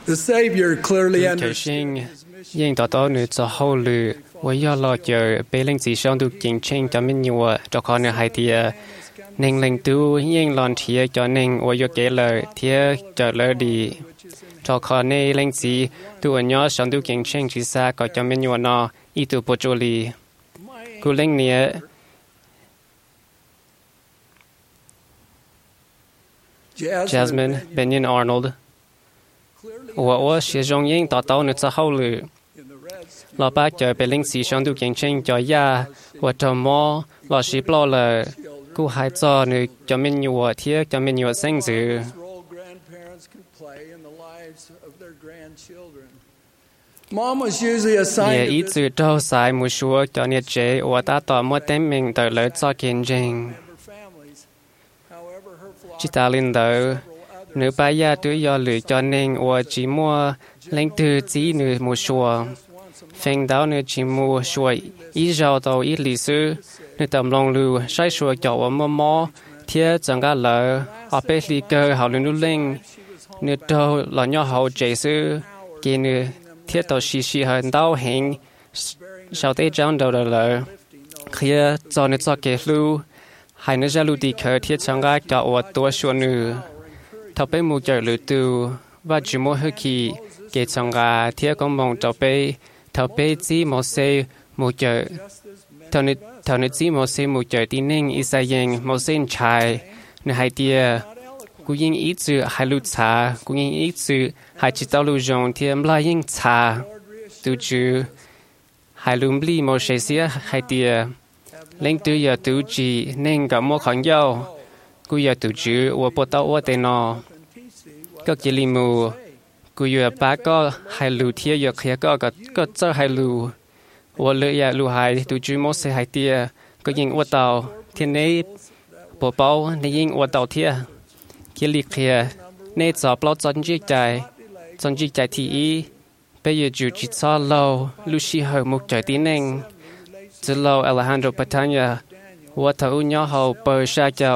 The Savior clearly 就 understood 先应到到你做好了，我要落就被领子上都竞争就没有就可能係啲寧令都應浪貼就寧我要給了貼就了啲，就可能領子都我要上都競爭之下個就沒有呢，一度不助力，古領你。Jasmine Benyon Arnold 我是中英达到你之後了，老爸就被領事上都競爭咗呀，我就摸老師不了，故係做你就沒有我貼就沒有生子。也一直都在冇說就你姐我達到冇證明對你做見證，知道領導。nếu bây giờ tôi giờ lựa chọn nên tôi chỉ mua lên từ chỉ nếu mua sữa, phần đó nếu chỉ mua sữa ít rau tàu ít lịch sử, nếu tầm lòng lưu sai sữa cho tôi mua thì chẳng có lỡ, ở bên lịch cơ họ luôn lên, nếu tôi là nhỏ hậu chế sư, khi nếu thì tôi xí hơn đau hình, sau đấy chẳng đâu lỡ, khi cho nếu cho cái lưu, hay nếu ra lưu đi khởi thì chẳng có cho tôi sữa nữa. Thảo bé mua chợ lựa tu và chỉ mua hơi kỳ kể trong gà thiết con mong cho bé thảo bé chỉ mua xe mua chợ thảo này chỉ mua xe mua chợ tin nên ít sai yang mua xe chạy nên hai tia cũng những ít sự hai lụt xa cũng những ít sự hai chỉ tao lụt rong thì lại những xa tu chữ hai lụm li mua xe xe hai tia lên từ giờ tu chỉ nên cả mua khoản dầuกูอยากตู่จื้อว่าปวดเต้าว่าเตนอก็กิลิมูกูอยากป้าก็ให้รู้เทียอยากเขียก็เจอให้รู้ว่าเลยอยากรู้ให้ตู่จื้อมอสให้เตียก็ยิงว่าเต้าเทียนนี้ปวดเป้าในยิงว่าเต้าเทียกิลิเขียในจอบเราจนจิตใจที่อีไปอยู่จุดจิตซ้อเราลูชิเหอมุกใจตีนึงจะเราอเลฮันโดปัตยาว่าเธออุ่นย่อเขาเปิดชาเจ้า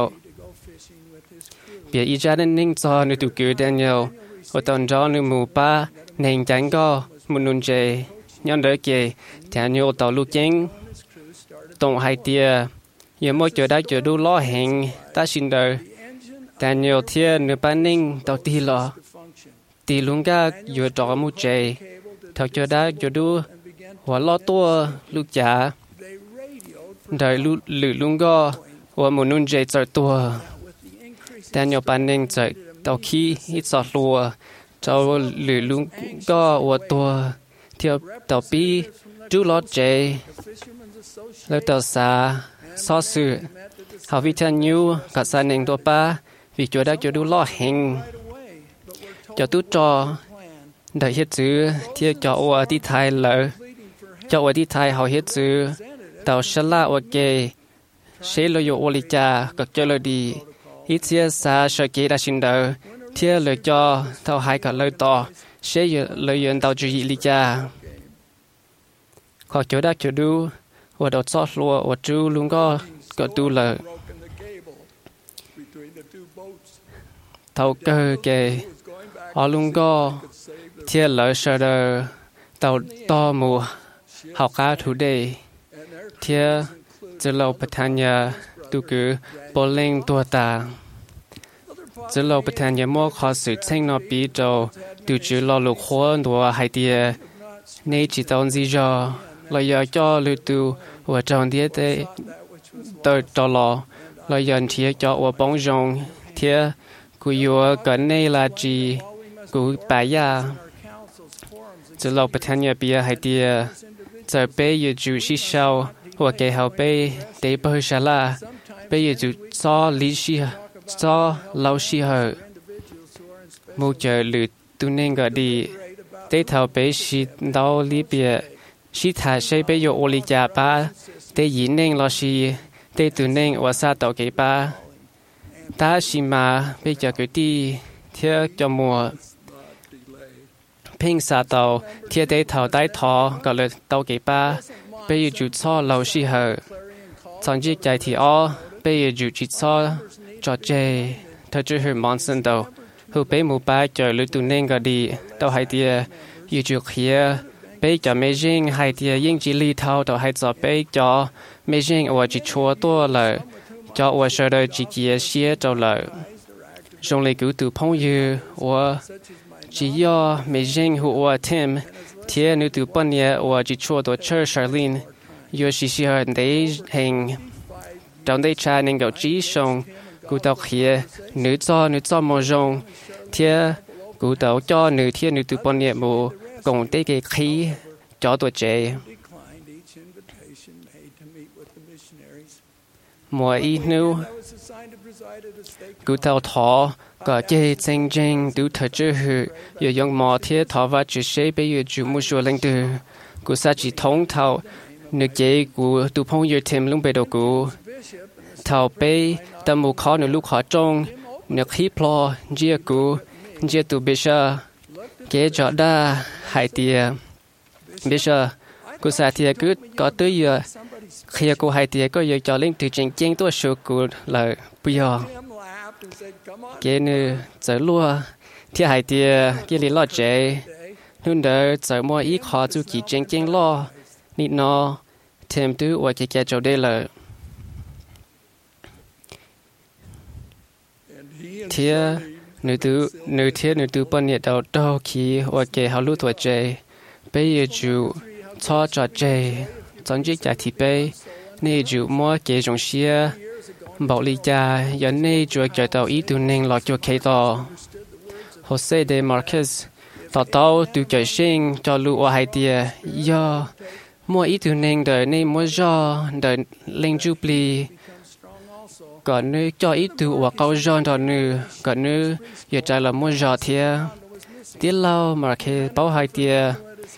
别一家人宁做你都觉得有，我当着你母爸宁整个木弄着，让得给听有道路经，动海地，也没觉得觉得老行，但是的，但有天你把宁到地了，地龙个有着木着，他觉得觉得我老多路家，但路龙个我木弄着在多。แต่ยอปันนึงจะเตาขี้อีสอดลัวเจ้าหรือลุงก็วัวตัวเที่ยวเตาปีจูลอดเจแล้วเตาสาซอสื่อหาวิธียูกับสานึงตัวป้าวิจได้จะดูล่อเฮงจะตู้จอได้เฮ็ดซื้อเที่ยวจอวัวที่ไทยเลยจอวัวที่ไทยเขาเฮ็ดซื้อเตาชลาโอเคเชลโยโอลิจากับเจลดีít chia xa sở kế đã xin đỡ thiết lời cho thao hai cả lời to sẽ lời duyên tàu chú ý lý cha khó chỗ đã chỗ đu và đột xót lùa và chú luôn có tu lời thao cơ kề họ luôn có thiết lời sở đờ tàu to mùa học cá thủ đề thiết từ lâu bật thanh nhà tu cứ bố lên tua ta từ lâu bật thanh nhà mua khó sự tranh nó bí trâu tu chữ lo lục khuôn đùa hai tia nay chỉ tao gì cho lo giờ cho lưu tu và tròn địa tế tôi cho lo giờ thiệt cho và bóng rồng thiệt cú yêu cái này là gì cú bài ya từ lâu bật thanh nhà bia hai tia giờ bé yêu chủ sĩ sau và cái hậu bé để bơi xa la bây giờ chú cho lý sĩ cho lâu sĩ hở một giờ lử tu nên gọi đi để thảo bé sĩ đau lý bia sĩ thả sẽ bây giờ ô lý cha ba để diễn nên lo sĩ để tu nên và sa tàu cái ba ta sĩ mà bây giờ cứ đi theo cho mùa ping sa tàu theo để thảo đái thọ gọi là tàu cái ba bây giờ chú cho lâu sĩ hở trong chiếc chạy thì bây giờ chú chỉ cho trò chơi thật chứ hơi mong xin đâu hữu bé mù ba chờ lưu tụ nên gà đi tàu hai tia yêu chuột khía bé cho mê riêng hai tia yên chỉ li thao tàu hai cho bé cho mê riêng ở chỉ chua tua lợi cho ở sở đời chỉ kia xía trâu lợi trong lấy cứu từ phong như ở chỉ do mê riêng hữu ở thêm thế nữ từ bên nhà ở chỉ chua tua chơi Charlene yêu chỉ xí hơn đấy hình trong đây cha nên gặp chỉ xong cú tàu khía nữ cho mò rong thế cú tàu cho nữ thế nữ từ bên nhà mù cùng tới cái khí cho tuổi trẻ mùa y nu cú tàu thọ có chơi tranh tranh đủ thời chưa hư giờ dùng mò thế thọ và chỉ sẽ bây giờ chủ mua số linh từ cú sa chỉ thống thọ nữ chế cú tụ phong giờ thêm lung bề đầu cú thọ bây tâm mù khó nữ lúc khó trong nữ khí plo chia cú chia tụ bây giờ kế cho đa hai tia bây giờ cô sa tia cứ có tới giờ khi cô hai tia có giờ cho lên từ tranh tranh tôi số cô là bây giờ kế nữ giờ lúa thì hai tia kế lý lo chế nun đỡ giờ mua ít khó chú kỳ tranh tranh lo nịt nó thêm thứ và cái chỗ đây là thì nữ tử bên nhiệt đầu đầu khi và cái hào lúa tuổi trẻ bây giờ chủ cho trò trẻ chọn chiếc trả thịt bây nên chủ mua cái giống xia bảo lý cha giờ nên chủ cái tàu ý tụ nên lọt cho cái tàu Jose de Marquez tàu từ cái sinh cho lúa hai tia do mua ý tụ nên đời nên mua do đời lên jubilee còn nơi cho ít từ và câu giòn đó nữa còn nơi giờ trái là mua giò thia tiết lâu mà khi bao hai tia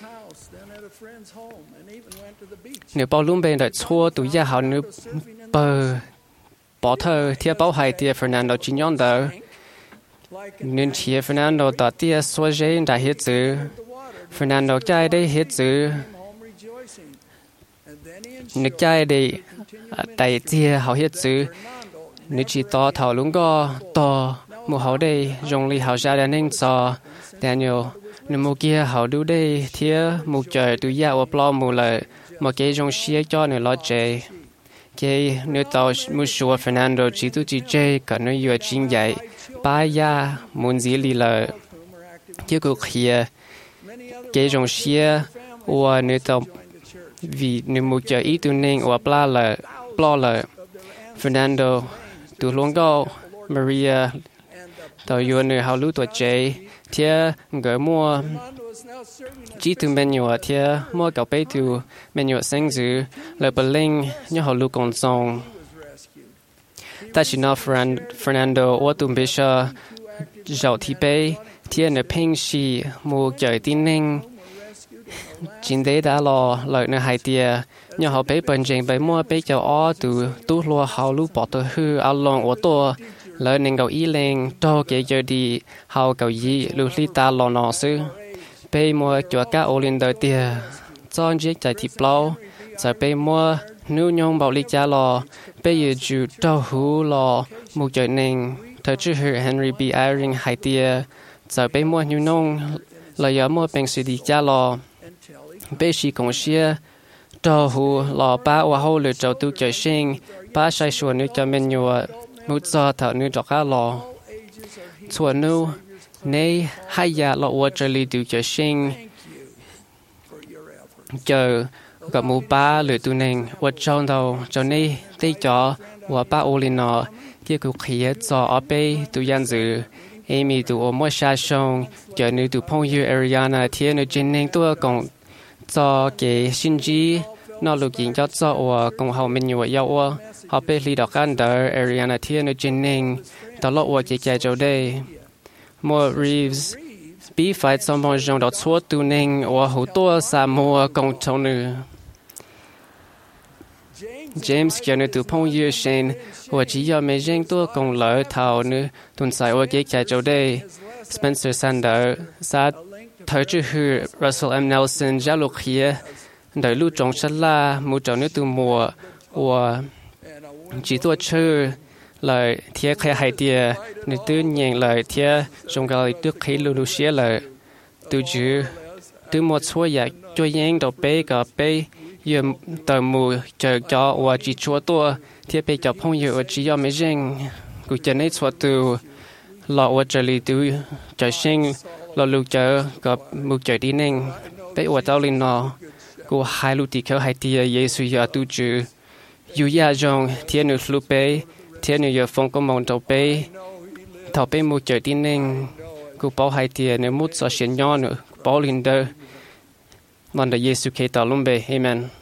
nếu bao luôn bên đợi xua tụi gia họ nữa bờ bỏ thơ thia bao hai tia Fernando chỉ nhon đó nên chia Fernando tỏ tia xua dễ đã hết chữ Fernando trai đây hết chữ nước trai đây tại tia họ hết chữ nếu chỉ to thảo lúng go to mùa hậu đây dùng li hậu ra nên cho Daniel nếu mùa kia hậu đu đây thì mùa trời tụi gia ở plo mùa lại mà cái dùng xía cho người lo chơi cái nếu tao mùa xua Fernando chỉ tụi chỉ chơi còn nếu vừa chính vậy ba gia muốn gì li lại cái cuộc kia cái dùng xía và nếu tao vì nếu mùa trời ít tụi nên ở plo lại Fernando từ luôn go Maria tàu yêu người hào lúa tuổi trẻ thia người mua chỉ từ bên nhỏ thia mua cậu bé từ bên nhỏ sinh dữ lời bờ linh như hào lúa còn sống ta chỉ nói Fernando ở tụi bây giờ giàu thì bé thia nơi ping xì mua trời tin ninh chính đấy đã lo lợi nơi hai tia nhà họ bé bận rộn bé mua bé cho ó từ tu lúa hào lúa bỏ từ hư ao lòng ở to lợi nên cầu ý lên cho cái giờ đi hào cầu gì lúa li ta lo nọ sư bé mua cho cá ô lên đời tia cho chiếc chạy thịt bao giờ bé mua nấu nhông bảo li cha lo bé giờ chịu trâu hú lo một trời nên thời trước hư Henry B. Eyring hai tia giờ bé mua nấu nông lợi giờ mua bánh suy đi cha lo bé chỉ công xia trâu hú lò ba và hậu lựa trâu tu trời sinh ba sai xuân nước cho mình nhua một giờ thở nước cho cá lò xuân nu nay hai giờ lò qua trời li tu trời sinh chờ gặp một ba lựa tu nền qua trong đầu cho nay tây cho và ba ô linh nọ kia cũng khía cho ở bên tu yan dự Amy tu ở mua sa sông chờ nữ tu phong yêu Ariana thiên nữ trên nền tua còn cho cái sinh trí nó lục diện cho ở cùng hậu mình nhiều ở họ bị lì đọc ăn đỡ Ariana thiên ở trên nền tao lọ ở cái chỗ đây mua Reeves bị phải trong một trong đó số tu nền ở hậu tua sa mua cùng trong nữ James kia nữ tu phong yêu sen và chỉ do mấy dân tua cùng lỡ thảo nữ tuần sai ở cái chỗ đây Spencer Sander sát thời trước hư Russell M. Nelson giáo lục kia đời lưu trồng sắt la một trâu nước từ mùa và chỉ tua chơi lời thiê khai hai tia nữ tư nhàng lời thiê trong cái trước khi lưu xía lời từ chữ từ một số nhà cho những đầu bê cả bê giờ tờ mù chờ cho và chỉ chúa tua thiê bê cho phong hiệu chỉ do mấy riêng cụ chân ấy số từ lọ và trợ lý từ chờ sinh lọ lưu chờ cả mù chờ đi nên bê và tao lên nó cụ hai lưu tì kéo hai tia Giêsu giờ tu chữ dù ya dòng thiê nữ lưu bê thiê nữ giờ phong có mong đầu bê thảo bê mù chờ đi nên cụ bảo hai tia nếu mút so xiên nhỏ nữa bảo lên đó Manda Yesu Keta Lumbe. Amen.